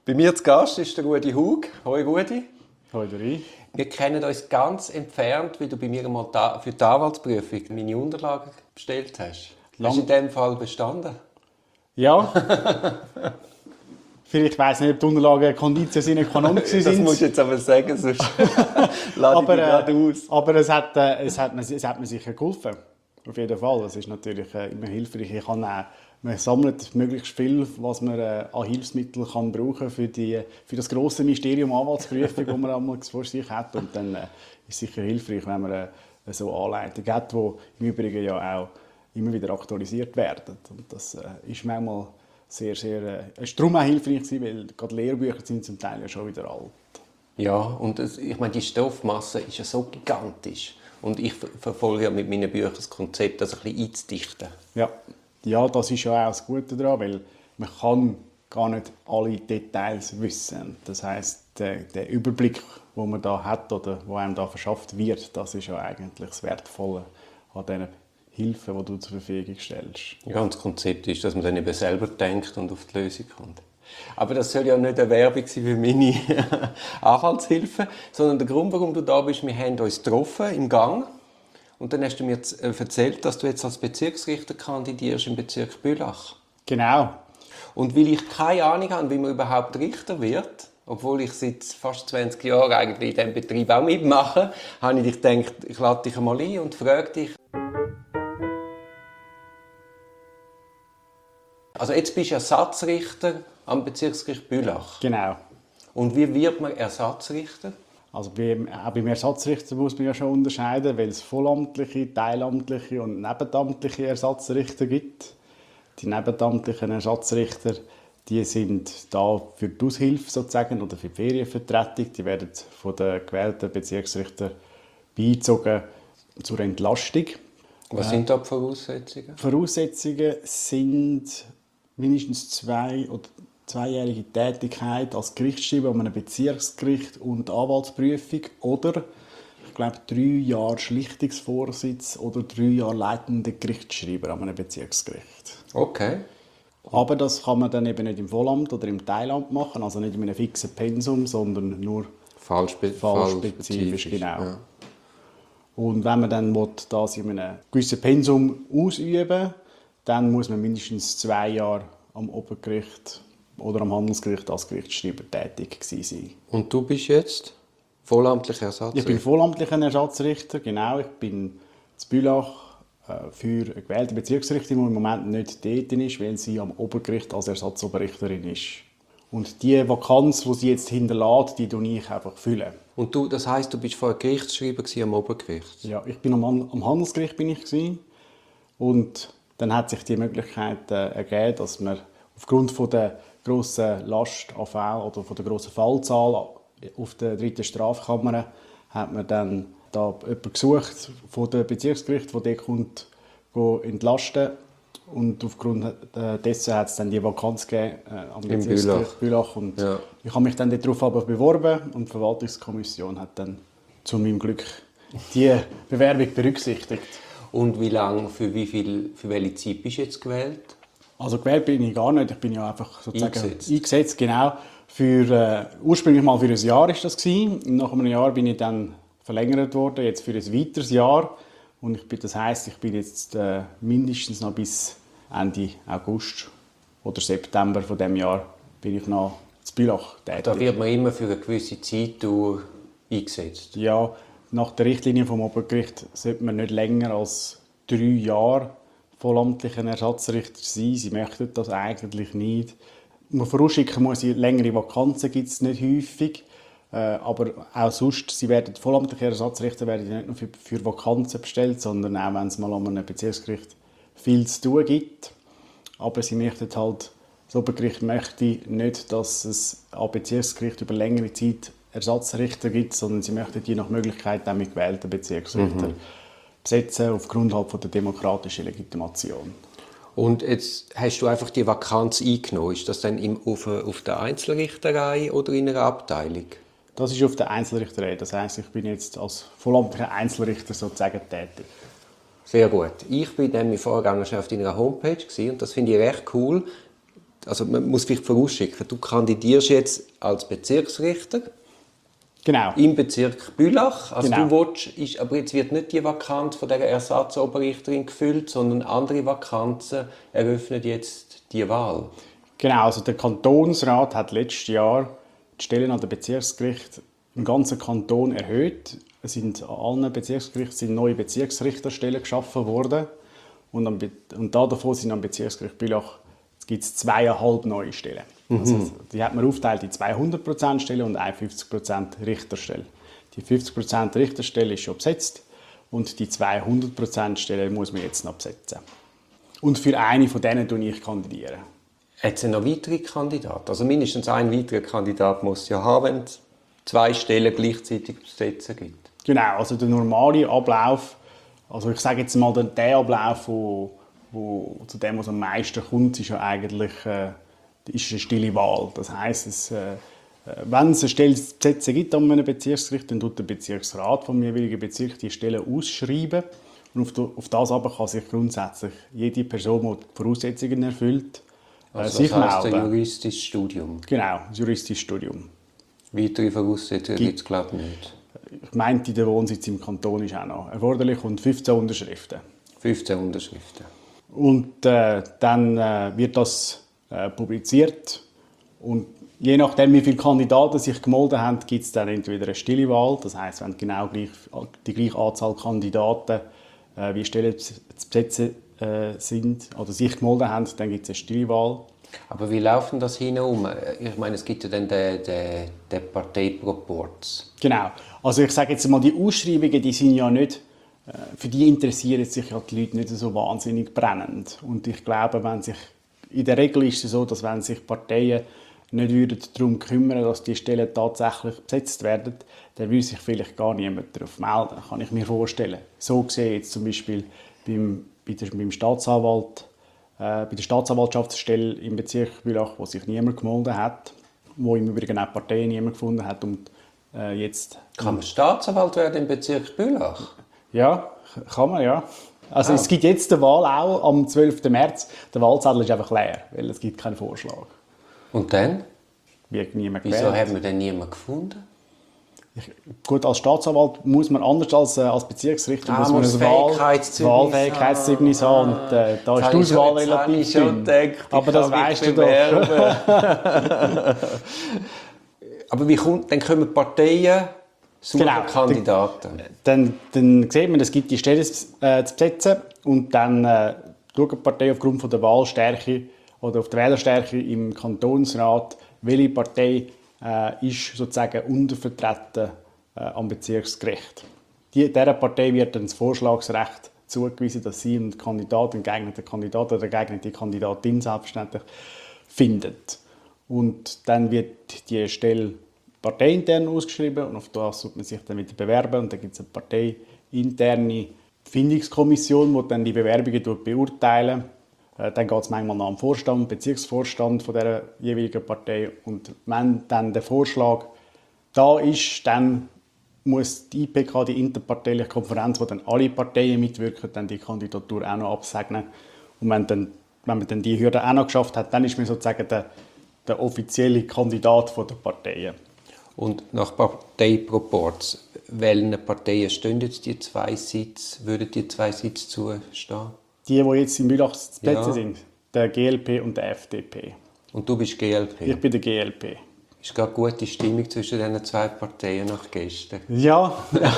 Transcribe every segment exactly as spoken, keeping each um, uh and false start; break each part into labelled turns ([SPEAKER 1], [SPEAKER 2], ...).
[SPEAKER 1] Bei mir zu Gast ist der Rudi Hug. Hoi Rudi.
[SPEAKER 2] Hoi Dori.
[SPEAKER 1] Wir kennen uns ganz entfernt, weil du bei mir mal für die Anwaltsprüfung meine Unterlagen bestellt hast. Lang. Hast du in diesem Fall bestanden?
[SPEAKER 2] Ja. Vielleicht weiss ich nicht, ob die Unterlagen Conditio sine qua non sind.
[SPEAKER 1] Das musst du jetzt aber sagen, sonst lade ich dich gerade aus.
[SPEAKER 2] Aber es hat, äh, es, hat mir, es hat mir sicher geholfen. Auf jeden Fall. Es ist natürlich äh, immer hilfreich. Ich kann auch, man sammelt möglichst viel, was man äh, an Hilfsmitteln kann brauchen für, die, für das grosse Mysterium Anwaltsprüfung, das man einmal vor sich hat. Und dann äh, ist es sicher hilfreich, wenn man äh, so Anleitungen hat, die im Übrigen ja auch immer wieder aktualisiert werden. Und das äh, ist manchmal sehr, sehr, äh, es war darum auch hilfreich, weil gerade Lehrbücher sind zum Teil ja schon wieder alt.
[SPEAKER 1] Ja, und das, ich meine, die Stoffmasse ist ja so gigantisch. Und ich verfolge ja mit meinen Büchern das Konzept, das ein bisschen einzudichten.
[SPEAKER 2] Ja. ja, das ist ja auch das Gute daran, weil man kann gar nicht alle Details wissen. Das heisst, der, der Überblick, den man da hat oder wo einem da verschafft wird, das ist ja eigentlich das Wertvolle an diesen Hilfen, die du zur Verfügung stellst.
[SPEAKER 1] Ja, und das Konzept ist, dass man dann eben selber denkt und auf die Lösung kommt. Aber das soll ja nicht eine Werbung sein für meine Anwaltshilfe, sondern der Grund, warum du da bist, wir haben uns getroffen im Gang und dann hast du mir erzählt, dass du jetzt als Bezirksrichter kandidierst im Bezirk Bülach.
[SPEAKER 2] Genau.
[SPEAKER 1] Und weil ich keine Ahnung habe, wie man überhaupt Richter wird, obwohl ich seit fast zwanzig Jahren eigentlich in diesem Betrieb auch mitmache, habe ich gedacht, ich lade dich einmal ein und frage dich. Also jetzt bist du Ersatzrichter am Bezirksgericht Bülach.
[SPEAKER 2] Genau.
[SPEAKER 1] Und wie wird man Ersatzrichter?
[SPEAKER 2] Also beim, auch beim Ersatzrichter muss man ja schon unterscheiden, weil es vollamtliche, teilamtliche und nebenamtliche Ersatzrichter gibt. Die nebenamtlichen Ersatzrichter, die sind da für die Aushilfe sozusagen oder für die Ferienvertretung. Die werden von den gewählten Bezirksrichtern beigezogen zur Entlastung.
[SPEAKER 1] Was sind da die Voraussetzungen?
[SPEAKER 2] Voraussetzungen sind mindestens zwei oder zweijährige Tätigkeit als Gerichtsschreiber an einem Bezirksgericht und Anwaltsprüfung oder ich glaube drei Jahre Schlichtungsvorsitz oder drei Jahre leitender Gerichtsschreiber an einem Bezirksgericht.
[SPEAKER 1] Okay.
[SPEAKER 2] Aber das kann man dann eben nicht im Vollamt oder im Teilamt machen, also nicht in einem fixen Pensum, sondern nur
[SPEAKER 1] fallspe-
[SPEAKER 2] fallspezifisch. Genau.
[SPEAKER 1] Ja.
[SPEAKER 2] Und wenn man dann das in einem gewissen Pensum ausüben will, dann muss man mindestens zwei Jahre am Obergericht oder am Handelsgericht als Gerichtsschreiber tätig gewesen sein.
[SPEAKER 1] Und du bist jetzt vollamtlicher Ersatzrichter?
[SPEAKER 2] Ich bin vollamtlicher Ersatzrichter, genau. Ich bin in Bülach äh, für eine gewählte Bezirksrichterin, die im Moment nicht dort ist, weil sie am Obergericht als Ersatzoberrichterin ist. Und die Vakanz, die sie jetzt hinterlässt, die füllen ich einfach füllen.
[SPEAKER 1] Und du, das heisst, du bist vorher Gerichtsschreiber am Obergericht?
[SPEAKER 2] Ja, ich bin am, am Handelsgericht bin ich gewesen. Und dann hat sich die Möglichkeit äh, ergeben, dass man aufgrund von der grossen Last an Fällen oder von der grossen Fallzahl auf der dritten Strafkammer hat man dann da jemanden gesucht von dem Bezirksgericht, der dort kommt, entlasten. Und aufgrund dessen hat es dann die Vakanz gegeben äh, am Bezirksgericht Bülach. Und ja. Ich habe mich dann darauf beworben und die Verwaltungskommission hat dann zu meinem Glück die Bewerbung berücksichtigt.
[SPEAKER 1] Und wie lange, für wie viel, für welche Zeit bist du jetzt gewählt?
[SPEAKER 2] Also gewählt bin ich gar nicht. Ich bin ja einfach sozusagen
[SPEAKER 1] eingesetzt.
[SPEAKER 2] eingesetzt, genau. Für, äh, ursprünglich mal für ein Jahr ist das gewesen. Nach einem Jahr bin ich dann verlängert worden, jetzt für ein weiteres Jahr. Und ich bin, das heisst, ich bin jetzt äh, mindestens noch bis Ende August oder September von dem Jahr bin ich noch in Bülach tätig.
[SPEAKER 1] Da wird man immer für eine gewisse Zeit eingesetzt?
[SPEAKER 2] Ja, nach der Richtlinie vom Obergericht sollte man nicht länger als drei Jahre vollamtlicher Ersatzrichter sein. Sie möchten das eigentlich nicht. Man vorausschicken muss, längere Vakanzen gibt es nicht häufig. Äh, aber auch sonst, sie werden vollamtliche Ersatzrichter werden nicht nur für, für Vakanzen bestellt, sondern auch, wenn es mal an einem Bezirksgericht viel zu tun gibt. Aber sie möchten halt, das Obergericht möchte nicht, dass es am Bezirksgericht über längere Zeit Ersatzrichter gibt, sondern sie möchten die nach Möglichkeit auch mit gewählten Bezirksrichtern mhm. besetzen, aufgrund halt von der demokratischen Legitimation.
[SPEAKER 1] Und jetzt hast du einfach die Vakanz eingenommen. Ist das dann im, auf, auf der Einzelrichterei oder in einer Abteilung?
[SPEAKER 2] Das ist auf der Einzelrichterei. Das heisst, ich bin jetzt als vollamtlicher Einzelrichter sozusagen tätig.
[SPEAKER 1] Sehr gut. Ich war nämlich vorher auf deiner Homepage und das finde ich recht cool. also man muss vielleicht vorausschicken, du kandidierst jetzt als Bezirksrichter
[SPEAKER 2] Genau.
[SPEAKER 1] im Bezirk Bülach. Also
[SPEAKER 2] Genau.
[SPEAKER 1] du willst, ist, aber jetzt wird nicht die Vakanz von der Ersatzoberrichterin gefüllt, sondern andere Vakanzen eröffnen jetzt die Wahl.
[SPEAKER 2] Genau, also der Kantonsrat hat letztes Jahr die Stellen an den Bezirksgerichten im ganzen Kanton erhöht. Es sind an allen Bezirksgerichten sind neue Bezirksrichterstellen geschaffen worden. Und, am Be und da davon sind am Bezirksgericht Bülach gibt es zweieinhalb neue Stellen. Mhm. Also, die hat man aufgeteilt in zweihundert Prozent Stellen und fünfzig Prozent Richterstelle. Die fünfzig Prozent Richterstelle ist schon besetzt und die zweihundert Prozent Stelle muss man jetzt noch besetzen. Und für eine von denen tue ich kandidieren.
[SPEAKER 1] Hat es noch weitere Kandidaten? Also mindestens ein weiterer Kandidat muss es ja haben, wenn es zwei Stellen gleichzeitig zu besetzen gibt.
[SPEAKER 2] Genau, also der normale Ablauf, also ich sage jetzt mal, der Ablauf, wo, wo zu dem, was am meisten kommt, ist ja eigentlich äh, ist eine stille Wahl. Das heisst, es, äh, wenn es eine Stelle zu besetzen gibt an einem Bezirksgericht, dann tut der Bezirksrat vom jeweiligen Bezirk die Stelle ausschreiben. Und auf, die, auf das aber kann sich grundsätzlich jede Person, die die Voraussetzungen erfüllt, äh,
[SPEAKER 1] also
[SPEAKER 2] sich
[SPEAKER 1] das heisst
[SPEAKER 2] melden.
[SPEAKER 1] ein juristisches Studium.
[SPEAKER 2] Genau, ein juristisches Studium.
[SPEAKER 1] Weitere Voraussetzungen gibt es, glaube ich, nicht.
[SPEAKER 2] Ich meinte, der Wohnsitz im Kanton ist auch noch erforderlich und fünfzehn Unterschriften.
[SPEAKER 1] fünfzehn Unterschriften.
[SPEAKER 2] Und äh, dann äh, wird das äh, publiziert und je nachdem, wie viele Kandidaten sich gemeldet haben, gibt es dann entweder eine stille Wahl, das heisst, wenn genau gleich, die gleiche Anzahl Kandidaten äh, wie Stellen zu besetzen äh, sind oder sich gemeldet haben, dann gibt es eine stille Wahl.
[SPEAKER 1] Aber wie laufen das hinum? Ich meine, es gibt ja dann den, den, den Parteiproporz.
[SPEAKER 2] Genau. Also ich sage jetzt mal, die Ausschreibungen, die sind ja nicht, äh, für die interessieren sich ja die Leute nicht so wahnsinnig brennend. Und ich glaube, wenn sich, in der Regel ist es so, dass wenn sich Parteien nicht würden darum kümmern, dass die Stellen tatsächlich besetzt werden, dann würde sich vielleicht gar niemand darauf melden, kann ich mir vorstellen. So gesehen jetzt zum Beispiel beim, bei der, beim Staatsanwalt, äh, bei der Staatsanwaltschaftsstelle im Bezirk Bülach, wo sich niemand gemeldet hat, wo im Übrigen auch Parteien niemand gefunden hat und äh, jetzt...
[SPEAKER 1] Kann man Staatsanwalt werden im Bezirk Bülach?
[SPEAKER 2] Ja, kann man, ja. Also
[SPEAKER 1] Ah.
[SPEAKER 2] es gibt jetzt die Wahl auch am zwölften März. Der Wahlzettel ist einfach leer, weil es gibt keinen Vorschlag.
[SPEAKER 1] Und dann?
[SPEAKER 2] Wird niemand
[SPEAKER 1] Wieso
[SPEAKER 2] gewählt.
[SPEAKER 1] haben wir denn niemanden gefunden?
[SPEAKER 2] Gut, als Staatsanwalt muss man anders als äh, als Bezirksrichter
[SPEAKER 1] Ah,
[SPEAKER 2] muss man
[SPEAKER 1] muss
[SPEAKER 2] ein Wahl,
[SPEAKER 1] Fähigkeitszeugnis
[SPEAKER 2] Wahlfähigkeitszeugnis haben. Und äh, da ist die
[SPEAKER 1] Jetzt
[SPEAKER 2] Auswahl
[SPEAKER 1] habe ich schon-
[SPEAKER 2] relativ
[SPEAKER 1] jetzt habe ich schon
[SPEAKER 2] dünn.
[SPEAKER 1] gedacht,
[SPEAKER 2] Aber
[SPEAKER 1] ich
[SPEAKER 2] das
[SPEAKER 1] kann mich
[SPEAKER 2] weißt du doch.
[SPEAKER 1] bewerben. Aber wie kommt, dann kommen Parteien suchen
[SPEAKER 2] Genau.
[SPEAKER 1] Kandidaten.
[SPEAKER 2] Dann, dann sieht man, es gibt die Stellen äh, zu besetzen und dann äh, schaut die Partei aufgrund von der Wahlstärke oder auf der Wählerstärke im Kantonsrat, welche Partei äh, ist sozusagen untervertreten äh, am Bezirksgericht. Die, dieser Partei wird dann das Vorschlagsrecht zugewiesen, dass sie einen Kandidaten, einen geeigneten Kandidaten oder eine geeignete Kandidatin selbstverständlich findet. Und dann wird die Stelle parteiintern ausgeschrieben und auf das sucht man sich dann wieder bewerben und dann gibt es eine parteiinterne Findungskommission, die dann die Bewerbungen beurteilen. Äh, Dann geht es manchmal nach dem Vorstand, Bezirksvorstand von der jeweiligen Partei und wenn dann der Vorschlag da ist, dann muss die I P K, die interparteiliche Konferenz, wo dann alle Parteien mitwirken, dann die Kandidatur auch noch absegnen. Und wenn, dann, wenn man dann die Hürde auch noch geschafft hat, dann ist man sozusagen der, der offizielle Kandidat der Parteien.
[SPEAKER 1] Und nach Parteiproporz, welchen Parteien stehen jetzt die zwei Sitze, würden die zwei Sitze zustehen?
[SPEAKER 2] Die, die jetzt in Bülach zu Plätzen
[SPEAKER 1] Ja.
[SPEAKER 2] sind, der G L P und der F D P.
[SPEAKER 1] Und du bist G L P.
[SPEAKER 2] Ich bin der G L P.
[SPEAKER 1] Ist gerade gute Stimmung zwischen diesen zwei Parteien nach gestern.
[SPEAKER 2] Ja,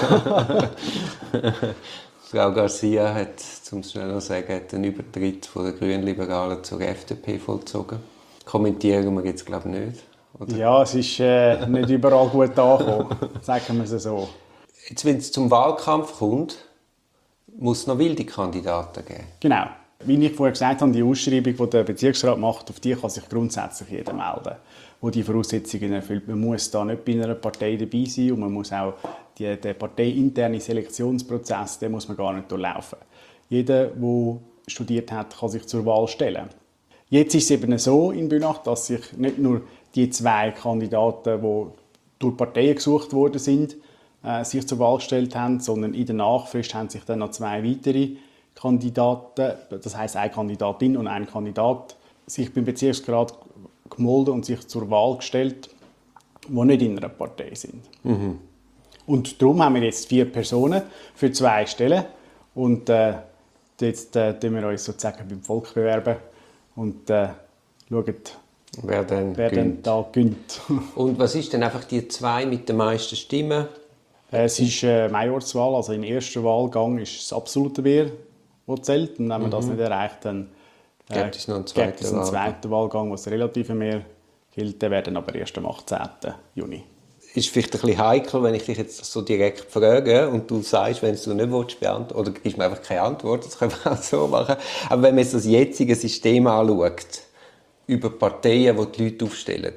[SPEAKER 1] Frau Garcia hat, um es schnell zu sagen, hat den Übertritt von den Grünliberalen zur F D P vollzogen. Kommentieren wir jetzt, glaube ich, nicht. Oder?
[SPEAKER 2] ja, es ist äh, nicht überall gut angekommen, sagen wir es so.
[SPEAKER 1] Jetzt, wenn es zum Wahlkampf kommt, muss es noch wilde Kandidaten geben.
[SPEAKER 2] Genau. Wie ich vorher gesagt habe, die Ausschreibung, die der Bezirksrat macht, auf die kann sich grundsätzlich jeder melden, der die Voraussetzungen erfüllt. Man muss da nicht bei einer Partei dabei sein und man muss auch die, den parteiinternen Selektionsprozess, den muss man gar nicht durchlaufen. Jeder, der studiert hat, kann sich zur Wahl stellen. Jetzt ist es eben so in Bülach, dass sich nicht nur die zwei Kandidaten, die durch Parteien gesucht worden sind, äh, sich zur Wahl gestellt haben, sondern in der Nachfrist haben sich dann noch zwei weitere Kandidaten, das heisst eine Kandidatin und ein Kandidat, sich beim Bezirksrat gemolden und sich zur Wahl gestellt, die nicht in einer Partei sind. Mhm. Und darum haben wir jetzt vier Personen für zwei Stellen. Und äh, jetzt äh, wir uns sozusagen beim Volk bewerben und äh, schauen,
[SPEAKER 1] wer dann
[SPEAKER 2] wer
[SPEAKER 1] gönnt.
[SPEAKER 2] Dann da gönnt.
[SPEAKER 1] Und was ist denn einfach die zwei mit den meisten Stimmen?
[SPEAKER 2] Äh, es ist äh, Majorswahl, also im ersten Wahlgang ist das absolute Mehr, das zählt. Und wenn man mhm. das nicht erreicht, dann äh,
[SPEAKER 1] gibt es noch einen zweiten,
[SPEAKER 2] gibt es einen zweiten Wahlgang, wo das relative Mehr gilt. Der wird dann aber erst am achtzehnten Juni.
[SPEAKER 1] Ist vielleicht ein bisschen heikel, wenn ich dich jetzt so direkt frage und du sagst, wenn du nicht willst, beantworten oder gibst mir einfach keine Antwort, das können wir auch so machen. Aber wenn man jetzt das jetzige System anschaut, über Parteien, die die Leute aufstellen,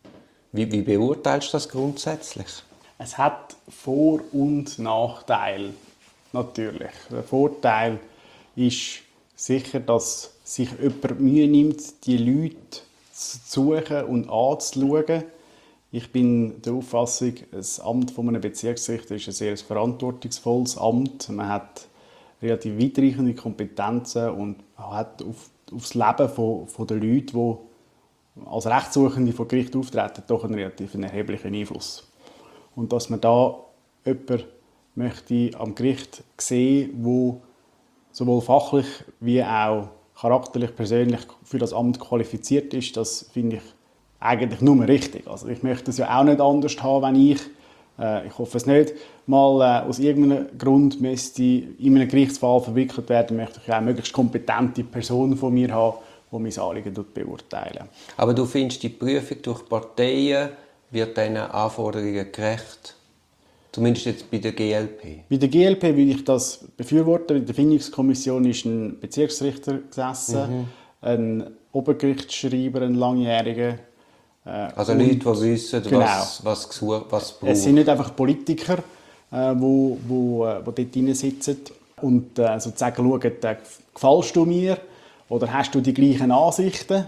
[SPEAKER 1] wie, wie beurteilst du das grundsätzlich?
[SPEAKER 2] Es hat Vor- und Nachteile, natürlich. Der Vorteil ist sicher, dass sich jemand Mühe nimmt, die Leute zu suchen und anzuschauen. Ich bin der Auffassung, das Amt eines Bezirksrichters ist ein sehr verantwortungsvolles Amt. Man hat relativ weitreichende Kompetenzen und hat auf, auf das Leben von, von der Leute, die als Rechtssuchende vor Gericht auftreten, doch einen relativ erheblichen Einfluss. Und dass man da jemanden möchte am Gericht sehen, wo sowohl fachlich wie auch charakterlich, persönlich für das Amt qualifiziert ist, das finde ich eigentlich nur richtig. Also ich möchte es ja auch nicht anders haben, wenn ich, äh, ich hoffe es nicht, mal äh, aus irgendeinem Grund müsste in einem Gerichtsfall verwickelt werden, möchte ich auch eine möglichst kompetente Person von mir haben, die mein Anliegen beurteilen.
[SPEAKER 1] Aber du findest, die Prüfung durch Parteien wird diesen Anforderungen gerecht? Zumindest jetzt bei der G L P.
[SPEAKER 2] Bei der G L P würde ich das befürworten. In der Findungskommission ist ein Bezirksrichter gesessen, mhm. ein Obergerichtsschreiber, ein langjähriger.
[SPEAKER 1] Also und, Leute, die wissen, genau. was, was, gesucht, was braucht.
[SPEAKER 2] Es sind nicht einfach Politiker, die äh, wo, wo, äh, wo dort drin sitzen und äh, sozusagen schauen, äh, gefällst du mir oder hast du die gleichen Ansichten,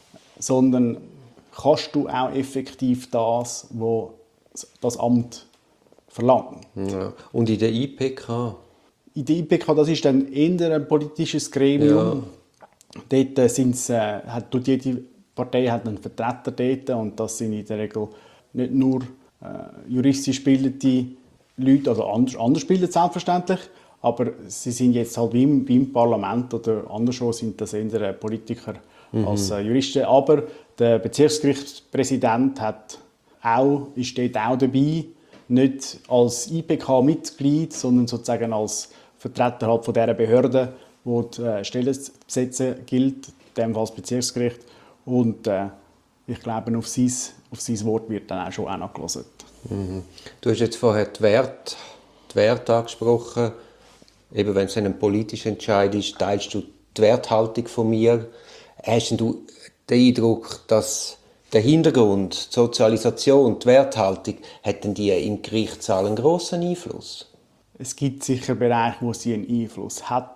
[SPEAKER 2] sondern kannst du auch effektiv das, was das Amt verlangt.
[SPEAKER 1] Ja. Und in der I P K?
[SPEAKER 2] In der I P K, das ist dann eher ein politisches Gremium. Ja. Dort äh, sind's, äh, hat jede Partei hat einen Vertreter dort und das sind in der Regel nicht nur äh, juristisch gebildete Leute, also anders, anders bildet selbstverständlich, aber sie sind jetzt halt wie im, wie im Parlament oder anderswo sind das eher Politiker mhm. als äh, Juristen. Aber der Bezirksgerichtspräsident hat auch, ist dort auch dabei, nicht als I P K-Mitglied, sondern sozusagen als Vertreter halt von dieser Behörde, wo die äh, Stellen zu besetzen gilt, in diesem Fall das Bezirksgericht. Und äh, ich glaube, auf sein, auf sein Wort wird dann auch schon angehört.
[SPEAKER 1] Mhm. Du hast jetzt vorher die Werte, die Werte angesprochen. Eben, wenn es ein politischer Entscheid ist, teilst du die Werthaltung von mir. Hast du den Eindruck, dass der Hintergrund, die Sozialisation, die Werthaltung, hat denn die im Gerichtssaal einen grossen Einfluss?
[SPEAKER 2] Es gibt sicher Bereiche, wo sie einen Einfluss hat.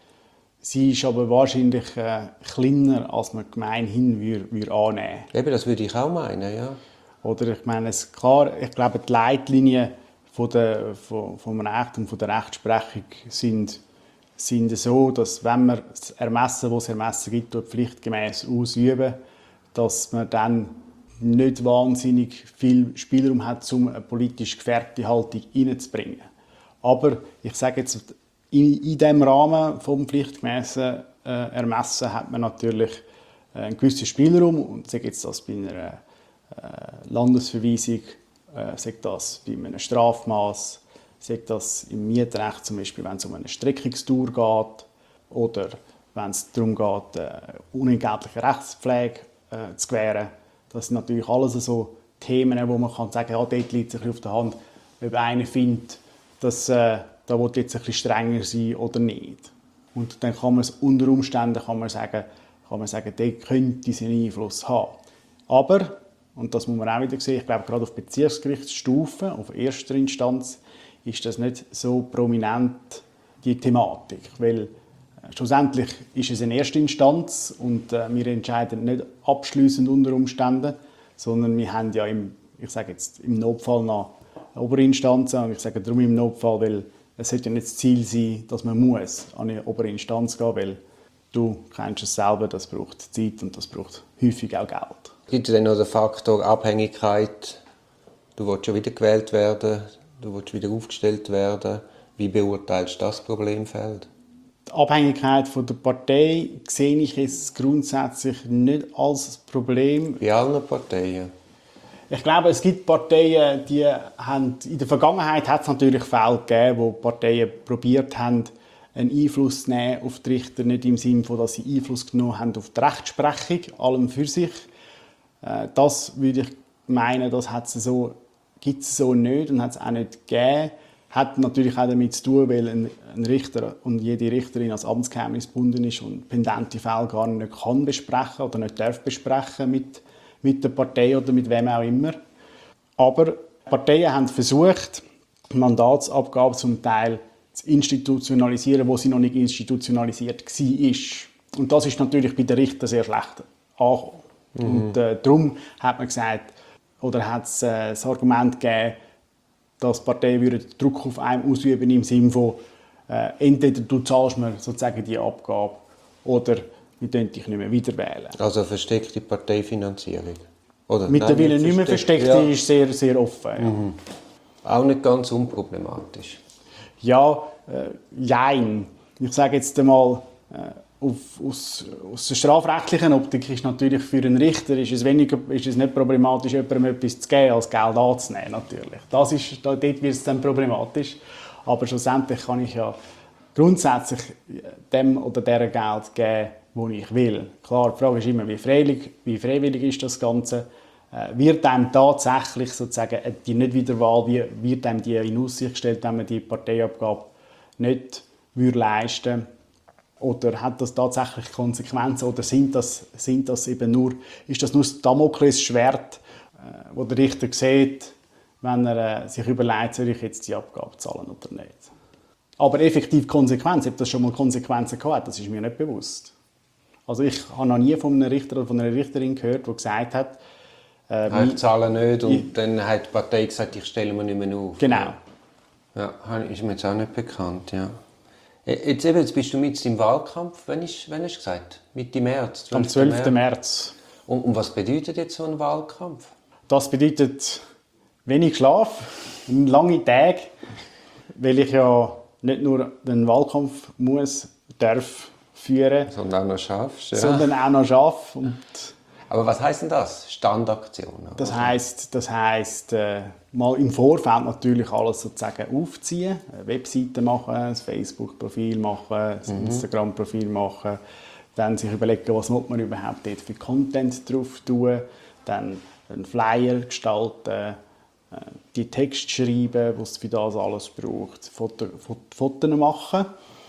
[SPEAKER 2] Sie ist aber wahrscheinlich äh, kleiner, als man gemeinhin würde, würde annehmen würde.
[SPEAKER 1] Eben, das würde ich auch meinen, ja.
[SPEAKER 2] Oder ich meine, es, klar, ich glaube, die Leitlinien von der, von, vom Recht und von der Rechtsprechung sind, sind so, dass wenn man das Ermessen, das es Ermessen gibt, pflichtgemäß ausüben, dass man dann nicht wahnsinnig viel Spielraum hat, um eine politisch gefärbte Haltung hineinzubringen. Aber ich sage jetzt, in, in diesem Rahmen des pflichtgemäßen äh, Ermessen hat man natürlich äh, einen gewissen Spielraum. Und sei jetzt das bei einer äh, Landesverweisung, äh, sei das bei einem Strafmaß, sei das im Mietrecht, zum Beispiel, wenn es um eine Streckungsdauer geht oder wenn es darum geht, äh, unentgeltliche Rechtspflege äh, zu gewähren. Das sind natürlich alles so Themen, wo man kann sagen, ja, dort liegt es auf der Hand, ob einer findet, dass äh, da will jetzt ein bisschen strenger sein oder nicht. Und dann kann man es unter Umständen kann man sagen, kann man sagen, der könnte seinen Einfluss haben. Aber, und das muss man auch wieder sehen, ich glaube, gerade auf Bezirksgerichtsstufe, auf erster Instanz, ist das nicht so prominent, die Thematik. Weil äh, schlussendlich ist es eine erste Instanz und äh, wir entscheiden nicht abschliessend unter Umständen, sondern wir haben ja im, ich sage jetzt, im Notfall noch obere Instanzen. Und ich sage darum im Notfall, weil es sollte ja nicht das Ziel sein, dass man muss an eine obere Instanz gehen, weil du kennst es selber, das braucht Zeit und das braucht häufig auch Geld.
[SPEAKER 1] Gibt es denn noch den Faktor Abhängigkeit? Du willst schon wieder gewählt werden, du willst wieder aufgestellt werden. Wie beurteilst du das Problemfeld?
[SPEAKER 2] Die Abhängigkeit von der Partei sehe ich jetzt grundsätzlich nicht als Problem.
[SPEAKER 1] Bei allen Parteien?
[SPEAKER 2] Ich glaube, es gibt Parteien, die haben, in der Vergangenheit hat es natürlich Fälle gegeben, wo Parteien probiert haben, einen Einfluss zu nehmen auf die Richter, nicht im Sinne von, dass sie Einfluss genommen haben auf die Rechtsprechung, allem für sich. Das würde ich meinen, das hat es so, gibt es so nicht und hat es auch nicht gegeben. Hat natürlich auch damit zu tun, weil ein, ein Richter und jede Richterin als Amtsgeheimnis gebunden ist und pendente Fälle gar nicht kann besprechen oder nicht darf besprechen mit, mit der Partei oder mit wem auch immer. Aber Parteien haben versucht, die Mandatsabgabe zum Teil zu institutionalisieren, wo sie noch nicht institutionalisiert war. Und das ist natürlich bei den Richtern sehr schlecht angekommen. Mhm. Und äh, darum hat man gesagt, oder hat es äh, das Argument gegeben, dass Parteien Druck auf einen ausüben im Sinne von äh, entweder du zahlst mir sozusagen die Abgabe oder wir können dich nicht mehr wieder wählen.
[SPEAKER 1] Also eine versteckte Parteifinanzierung? Oder?
[SPEAKER 2] Mittlerweile
[SPEAKER 1] Nein,
[SPEAKER 2] nicht mehr versteckt,
[SPEAKER 1] ja.
[SPEAKER 2] ist sehr, sehr offen. Ja,
[SPEAKER 1] mhm. Auch nicht ganz unproblematisch?
[SPEAKER 2] Ja, äh, jein. Ich sage jetzt einmal, äh, auf, aus, aus der strafrechtlichen Optik ist natürlich für einen Richter ist es, weniger, ist es nicht problematisch, jemandem etwas zu geben, als Geld anzunehmen. Natürlich. Das ist, dort wird es dann problematisch. Aber schlussendlich kann ich ja grundsätzlich dem oder der Geld geben, wo ich will. Klar, die Frage ist immer, wie freiwillig, wie freiwillig ist das Ganze? Äh, wird einem tatsächlich sozusagen die Nichtwiederwahl, wie wird einem die in Aussicht gestellt, wenn man die Parteiabgabe nicht leisten würde? Oder hat das tatsächlich Konsequenzen? Oder sind das, sind das eben nur, ist das nur das Damoklesschwert, äh, wo der Richter sieht, wenn er äh, sich überlegt, soll ich jetzt die Abgabe zahlen oder nicht? Aber effektiv Konsequenzen, ob das schon mal Konsequenzen gehabt hat, das ist mir nicht bewusst. Also ich habe noch nie von einem Richter oder von einer Richterin gehört, die gesagt hat,
[SPEAKER 1] äh, ich zahle nicht und ich, dann hat die Partei gesagt, ich stelle mir nicht mehr auf.
[SPEAKER 2] Genau.
[SPEAKER 1] Ja, ist mir jetzt auch nicht bekannt, ja. Jetzt, eben, jetzt bist du mit im Wahlkampf, wann hast du gesagt? Mitte März?
[SPEAKER 2] Am zwölften März.
[SPEAKER 1] Und, und was bedeutet jetzt so ein Wahlkampf?
[SPEAKER 2] Das bedeutet wenig Schlaf, lange Tage, weil ich ja nicht nur den Wahlkampf muss, darf führen,
[SPEAKER 1] sondern auch noch schaffst. Ja.
[SPEAKER 2] Sondern auch noch schaffe. Und
[SPEAKER 1] aber was heisst denn das? Standaktionen?
[SPEAKER 2] Das heisst, das heisst äh, mal im Vorfeld natürlich alles sozusagen aufziehen, eine Webseite machen, ein Facebook-Profil machen, ein mhm. Instagram-Profil machen, dann sich überlegen, was man überhaupt dort für Content drauf tun, dann einen Flyer gestalten, äh, die Texte schreiben, was es für das alles braucht, Foto, Fotos machen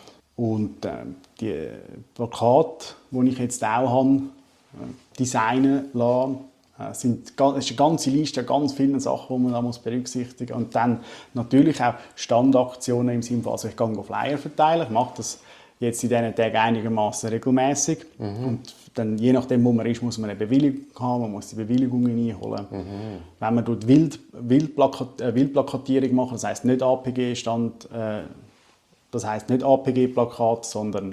[SPEAKER 2] und äh, die Plakate, die ich jetzt auch habe, designen lassen. Es sind, es ist eine ganze Liste, ganz viele Sachen, die man da muss berücksichtigen muss. Und dann natürlich auch Standaktionen im Sinne von, also ich gehe Flyer verteilen. Ich mache das jetzt in diesen Tagen einigermaßen regelmäßig. Mhm. Und dann, je nachdem, wo man ist, muss man eine Bewilligung haben, man muss die Bewilligungen einholen. Mhm. Wenn man dort Wild, Wildplakat, äh, Wildplakatierung macht, das heisst nicht A P G-Stand, äh, das heisst nicht A P G-Plakat, sondern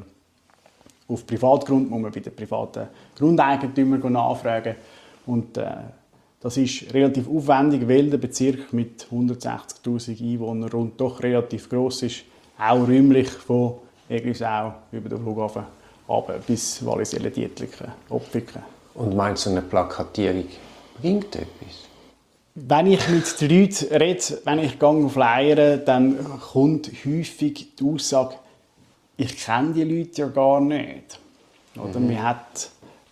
[SPEAKER 2] auf Privatgrund muss man bei den privaten Grundeigentümern nachfragen. Und äh, das ist relativ aufwendig, weil der Bezirk mit hundertsechzigtausend Einwohnern rund doch relativ gross ist. Auch räumlich von Eglisau über den Flughafen runter bis Wallisellen-Dietliken, Opfiken.
[SPEAKER 1] Und meinst du, eine Plakatierung bringt etwas?
[SPEAKER 2] Wenn ich mit den Leuten rede, wenn ich gehe flyern, dann kommt häufig die Aussage, ich kenne die Leute ja gar nicht. Oder mhm. man hat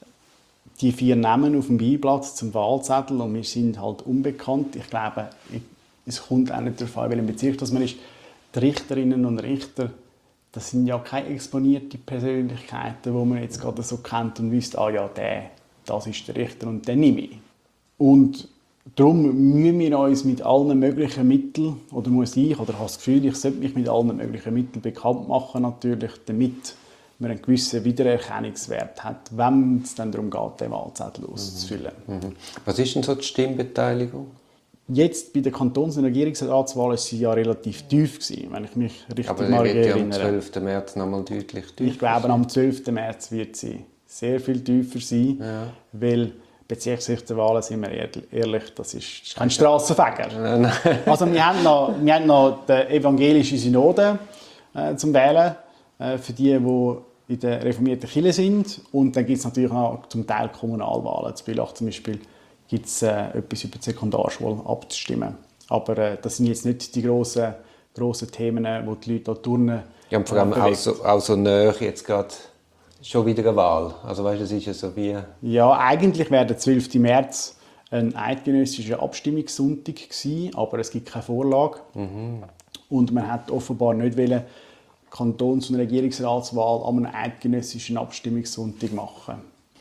[SPEAKER 2] die vier Namen auf dem Beiblatt zum Wahlzettel und wir sind halt unbekannt. Ich glaube, es kommt auch nicht darauf an, welchem Bezirk das man ist. Die Richterinnen und Richter, das sind ja keine exponierten Persönlichkeiten, die man jetzt gerade so kennt und wüsste, ah ja, der, das ist der Richter und den nehme ich. Und darum müssen wir uns mit allen möglichen Mitteln, oder muss ich, oder habe das Gefühl, ich sollte mich mit allen möglichen Mitteln bekannt machen, natürlich, damit man einen gewissen Wiedererkennungswert hat, wenn es dann darum geht, den Wahlzettel auszufüllen.
[SPEAKER 1] Mhm. Was ist denn so die Stimmbeteiligung?
[SPEAKER 2] Jetzt bei der Kantons- und Regierungsratswahl war sie ja relativ tief gewesen, wenn ich mich richtig
[SPEAKER 1] Aber
[SPEAKER 2] mal
[SPEAKER 1] sie wird ja am
[SPEAKER 2] erinnere.
[SPEAKER 1] zwölften März noch mal deutlich tiefer.
[SPEAKER 2] Ich glaube, am zwölften März wird sie sehr viel tiefer sein,
[SPEAKER 1] Ja.
[SPEAKER 2] weil Bezirksrichterwahlen, sind wir ehrlich, das ist, das ist kein Strassenfeger.
[SPEAKER 1] Nein, nein.
[SPEAKER 2] Also wir haben noch, wir haben noch die evangelische Synode äh, zum Wählen, äh, für die, die in der reformierten Kirche sind. Und dann gibt es natürlich noch zum Teil Kommunalwahlen. Zu Bülach zum Beispiel gibt es äh, etwas über die Sekundarschule abzustimmen. Aber äh, das sind jetzt nicht die grossen, grossen Themen, wo die Leute da turnen.
[SPEAKER 1] Ja, und vor allem auch so, auch so nahe jetzt gerade schon wieder eine Wahl. Also weißt du, es ist ja so wie...
[SPEAKER 2] Ja, eigentlich wäre der zwölften März ein eidgenössischer Abstimmungssonntag gewesen, aber es gibt keine Vorlage. Mhm. Und man hat offenbar nicht wollen, Kantons- und Regierungsratswahl an einem eidgenössischen Abstimmungssonntag machen.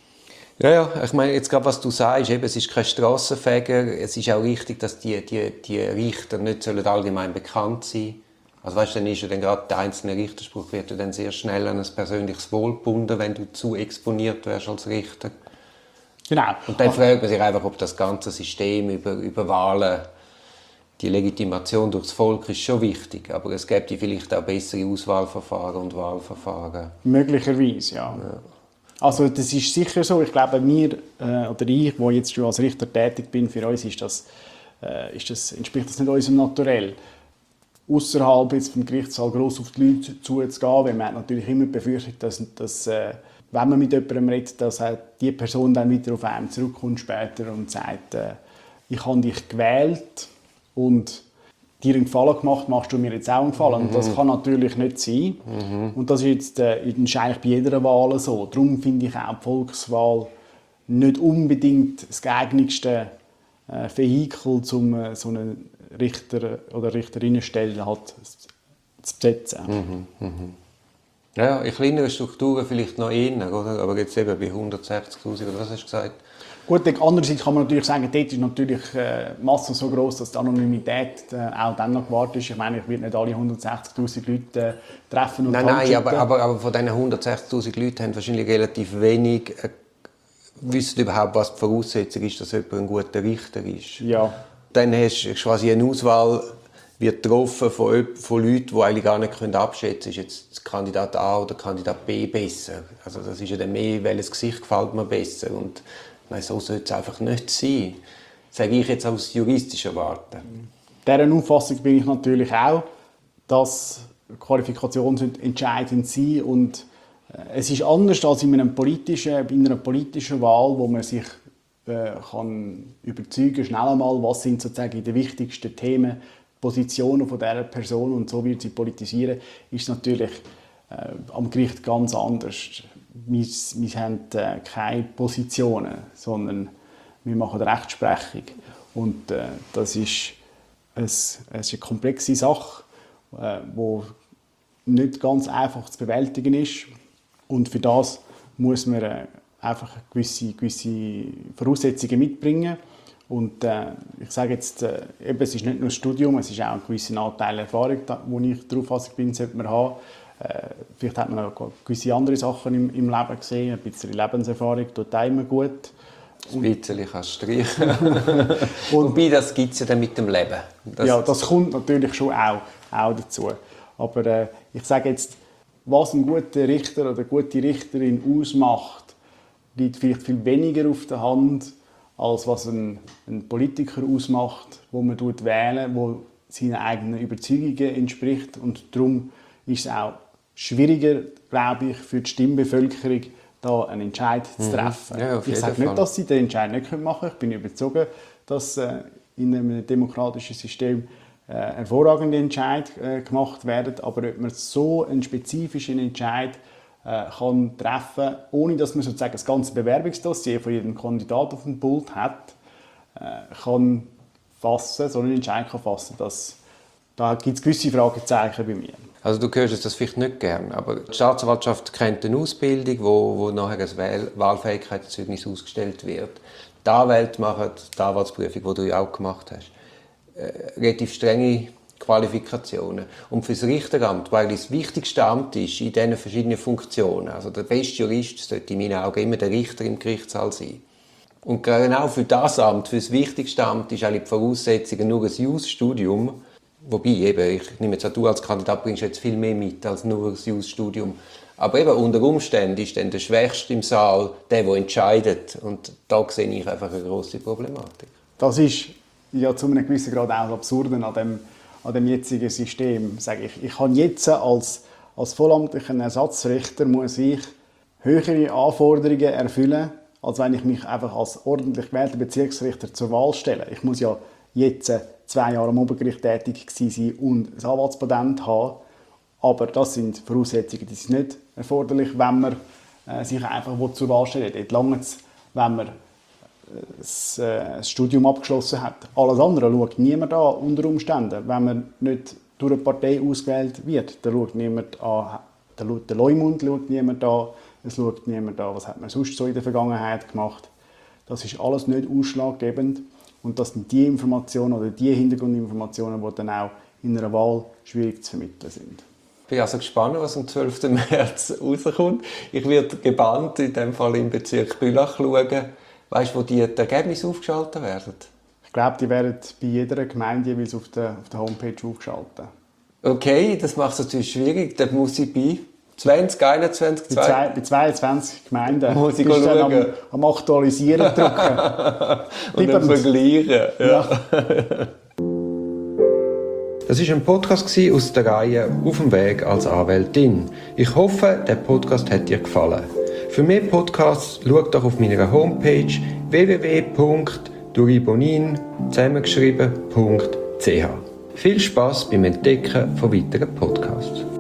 [SPEAKER 1] Ja, ja, ich meine, jetzt gerade was du sagst, eben, es ist kein Strassenfeger, es ist auch richtig, dass die, die, die Richter nicht sollen allgemein bekannt sein. Also weißt, dann ist ja dann gerade der einzelne Richterspruch wird ja dann sehr schnell an ein persönliches Wohl gebunden, wenn du zu exponiert wärst als Richter.
[SPEAKER 2] Genau.
[SPEAKER 1] Und dann fragt man sich einfach, ob das ganze System über, über Wahlen, die Legitimation durch das Volk ist schon wichtig, aber es gäbe vielleicht auch bessere Auswahlverfahren und Wahlverfahren.
[SPEAKER 2] Möglicherweise, ja. ja. Also das ist sicher so. Ich glaube, wir äh, oder ich, der jetzt schon als Richter tätig bin, für uns ist das, äh, ist das, entspricht das nicht unserem Naturell. Außerhalb jetzt vom Gerichtssaal gross auf die Leute zuzugehen, weil man hat natürlich immer befürchtet, dass, dass äh, wenn man mit jemandem redet, dass äh, die Person dann wieder auf einen zurückkommt später und sagt, äh, ich habe dich gewählt und dir einen Gefallen gemacht, machst du mir jetzt auch einen Gefallen. Mhm. Und das kann natürlich nicht sein. Mhm. Und das ist jetzt äh, ist eigentlich bei jeder Wahl so. Darum finde ich auch die Volkswahl nicht unbedingt das geeignetste äh, Vehikel, um äh, so einen Richter oder Richterinnenstelle halt zu besetzen.
[SPEAKER 1] Mhm. Mhm. Ja, in kleineren Strukturen vielleicht noch eher, oder? Aber jetzt eben bei hundertsechzigtausend, oder was hast du gesagt?
[SPEAKER 2] Gut, andererseits kann man natürlich sagen, dort ist natürlich äh, die Masse so gross, dass die Anonymität äh, auch dann noch gewahrt ist. Ich meine, ich werde nicht alle hundertsechzigtausend Leute äh, treffen und
[SPEAKER 1] Nein, nein, aber, aber, aber von diesen hundertsechzigtausend Leuten haben wahrscheinlich relativ wenig äh, wissen überhaupt, was die Voraussetzung ist, dass jemand ein guter Richter ist.
[SPEAKER 2] Ja.
[SPEAKER 1] Dann hast du quasi eine Auswahl wird getroffen von, von Leuten, die eigentlich gar nicht abschätzen können, ist jetzt Kandidat A oder Kandidat B besser. Also das ist ja dann mehr, welches Gesicht gefällt mir besser. Und nein, so sollte es einfach nicht sein. Das sage ich jetzt aus juristischer Warte.
[SPEAKER 2] Dieser Auffassung bin ich natürlich auch, dass Qualifikationen entscheidend sind. Und es ist anders als in, einem politischen, in einer politischen Wahl, wo man sich äh, kann überzeugen schnell einmal, was sind sozusagen die wichtigsten Themen, Positionen von dieser Person und so wird sie politisieren, ist natürlich äh, am Gericht ganz anders. Wir, wir haben äh, keine Positionen, sondern wir machen Rechtsprechung. Und äh, das ist, ein, es ist eine komplexe Sache, äh, die nicht ganz einfach zu bewältigen ist. Und für das muss man äh, einfach gewisse, gewisse Voraussetzungen mitbringen. Und äh, ich sage jetzt, äh, eben, es ist nicht nur das Studium, es ist auch ein gewisser Anteil Erfahrung, wo ich der Auffassung bin, sollte man haben. Äh, vielleicht hat man auch gewisse andere Sachen im, im Leben gesehen, ein bisschen Lebenserfahrung tut auch immer gut.
[SPEAKER 1] Ein bisschen kannst du streichen. Wobei, das gibt es ja dann mit dem Leben. Das
[SPEAKER 2] ja, das kommt natürlich schon auch, auch dazu. Aber äh, ich sage jetzt, was ein guter Richter oder eine gute Richterin ausmacht, liegt vielleicht viel weniger auf der Hand, als was ein, ein Politiker ausmacht, wo man wählen, wo seinen eigenen Überzeugungen entspricht. Und darum ist es auch schwieriger, glaube ich, für die Stimmbevölkerung, da einen Entscheid zu treffen. Ja, ich sage nicht, dass sie den Entscheid nicht machen können. Ich bin überzeugt, dass äh, in einem demokratischen System äh, hervorragende Entscheidungen äh, gemacht werden. Aber ob man so einen spezifischen Entscheid äh, kann treffen, ohne dass man sozusagen das ganze Bewerbungsdossier von jedem Kandidat auf dem Pult hat, äh, kann fassen, so einen Entscheid kann fassen, dass da gibt es gewisse Fragezeichen bei mir.
[SPEAKER 1] Also du hörst das vielleicht nicht gern, aber die Staatsanwaltschaft kennt eine Ausbildung, wo, wo nachher ein Wahl- Wahlfähigkeitszeugnis ausgestellt wird. Die Anwälte machen die Anwaltsprüfung, die du ja auch gemacht hast. Äh, relativ strenge Qualifikationen. Und für das Richteramt, weil das wichtigste Amt ist in diesen verschiedenen Funktionen, also der beste Jurist sollte in meinen Augen immer der Richter im Gerichtssaal sein. Und genau für das Amt, für das wichtigste Amt, ist eigentlich die Voraussetzung nur ein Jus-Studium. Wobei, eben, ich nehme jetzt auch, du als Kandidat bringst jetzt viel mehr mit als nur ein Jus-Studium. Aber eben unter Umständen ist dann der Schwächste im Saal der, der entscheidet. Und da sehe ich einfach eine grosse Problematik.
[SPEAKER 2] Das ist ja zu einem gewissen Grad auch das Absurde an dem, an dem jetzigen System. Sage ich, ich kann jetzt als, als vollamtlicher Ersatzrichter muss ich höhere Anforderungen erfüllen, als wenn ich mich einfach als ordentlich gewählter Bezirksrichter zur Wahl stelle. Ich muss ja jetzt zwei Jahre am Obergericht tätig sein und ein Anwaltspatent haben. Aber das sind Voraussetzungen, die sind nicht erforderlich, wenn man äh, sich einfach zur Wahl stellt. Dort langt es, wenn man das, äh, das Studium abgeschlossen hat. Alles andere schaut niemand an, unter Umständen. Wenn man nicht durch eine Partei ausgewählt wird, dann schaut niemand an, dann schaut der Leumund schaut niemand an, es schaut niemand an, was hat man sonst so in der Vergangenheit gemacht. Das ist alles nicht ausschlaggebend. Und das sind die Informationen oder die Hintergrundinformationen, die dann auch in einer Wahl schwierig zu vermitteln sind.
[SPEAKER 1] Ich bin also gespannt, was am zwölften März rauskommt. Ich werde gebannt in dem Fall im Bezirk Bülach schauen. Weißt du, wo die Ergebnisse aufgeschaltet werden?
[SPEAKER 2] Ich glaube, die werden bei jeder Gemeinde jeweils auf der, auf der Homepage aufgeschaltet.
[SPEAKER 1] Okay, das macht es natürlich schwierig. Da muss ich bei zwanzig, einundzwanzig,
[SPEAKER 2] bei, zwei, bei zweiundzwanzig Gemeinden
[SPEAKER 1] muss ich
[SPEAKER 2] bist
[SPEAKER 1] schauen.
[SPEAKER 2] Dann am, am Aktualisieren drücken.
[SPEAKER 1] Und dann vergleichen. Ja.
[SPEAKER 2] Ja.
[SPEAKER 1] Das war ein Podcast aus der Reihe «Auf dem Weg als Anwältin». Ich hoffe, der Podcast hat dir gefallen. Für mehr Podcasts schau doch auf meiner Homepage w w w punkt duribonin zusammengeschrieben punkt c h. Viel Spass beim Entdecken von weiteren Podcasts.